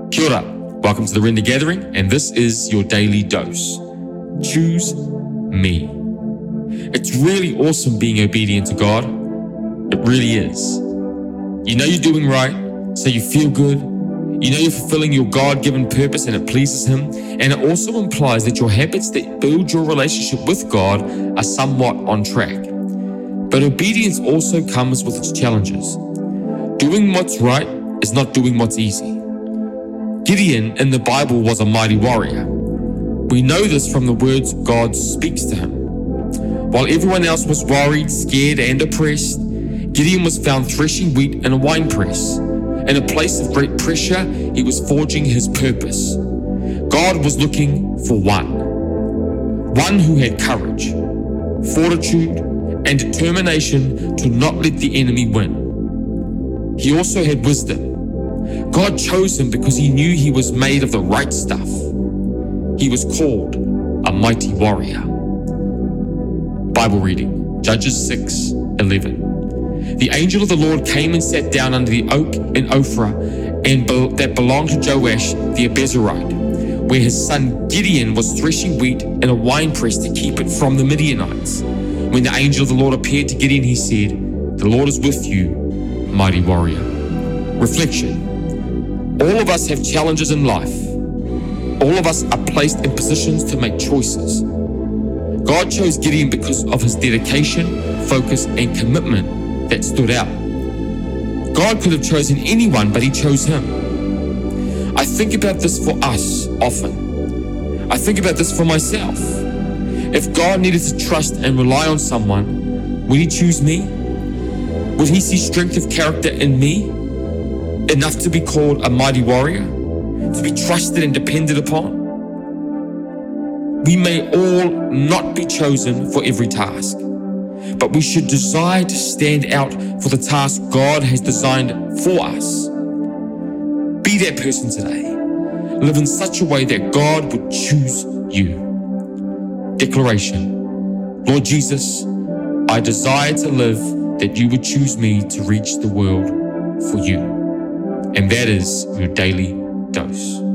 Kia ora. Welcome to the Render Gathering, and this is your daily dose. Choose me. It's really awesome being obedient to God. It really is. You know you're doing right, so you feel good. You know you're fulfilling your God-given purpose and it pleases Him. And it also implies that your habits that build your relationship with God are somewhat on track. But obedience also comes with its challenges. Doing what's right is not doing what's easy. Gideon in the Bible was a mighty warrior. We know this from the words God speaks to him. While everyone else was worried, scared, and oppressed, Gideon was found threshing wheat in a winepress. In a place of great pressure, he was forging his purpose. God was looking for one who had courage, fortitude, and determination to not let the enemy win. He also had wisdom. God chose him because he knew he was made of the right stuff. He was called a mighty warrior. Bible reading, Judges 6:11. The angel of the Lord came and sat down under the oak in Ophrah that belonged to Joash the Abiezrite, where his son Gideon was threshing wheat in a winepress to keep it from the Midianites. When the angel of the Lord appeared to Gideon, he said, "The Lord is with you, mighty warrior." Reflection. All of us have challenges in life. All of us are placed in positions to make choices. God chose Gideon because of his dedication, focus, and commitment that stood out. God could have chosen anyone, but he chose him. I think about this for us often. I think about this for myself. If God needed to trust and rely on someone, would he choose me? Would he see strength of character in me? Enough to be called a mighty warrior, to be trusted and depended upon? We may all not be chosen for every task, but we should desire to stand out for the task God has designed for us. Be that person today. Live in such a way that God would choose you. Declaration. Lord Jesus, I desire to live that you would choose me to reach the world for you. And that is your daily dose.